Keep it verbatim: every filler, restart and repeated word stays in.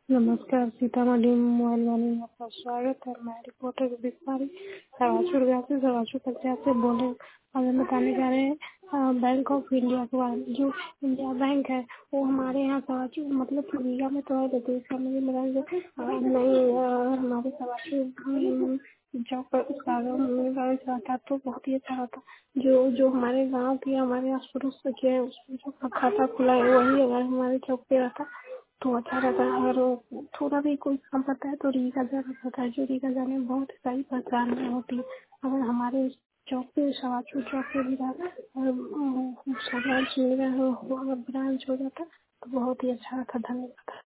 नमस्कार, सीतामढ़ी मोबाइल वाले में आपका स्वागत है। मैं रिपोर्टर बिस्वारी सवाचुर से सवाचुर पंचायत से बोल रहे हैं। आज हम बताने जा रहे हैं अ, बैंक ऑफ इंडिया के बारे में। जो इंडिया बैंक है वो हमारे यहाँ सवाचुर मतलब इंडिया में तो है, लेकिन इसका मुझे लगा जो अ, नहीं अ, हमारे सवाचुर जब पर उसका रहा था तो बहुत ही अच्छा रहता। जो जो हमारे गांव की हमारे आस पड़ोस के है उसमें जो खाता खुला है वही अगर हमारे चौक पे रहता तो अच्छा रहता है। और वो थोड़ा भी कोई काम पड़ता है तो रीगा जाना पड़ता है, जो रीगा जाने में बहुत सारी परेशानियाँ होती है। अगर हमारे चौक पे सवाचू चौक पे भी रहा और ब्रांच मिल गया हो, ब्रांच हो जाता तो बहुत ही अच्छा था। धन्यवाद।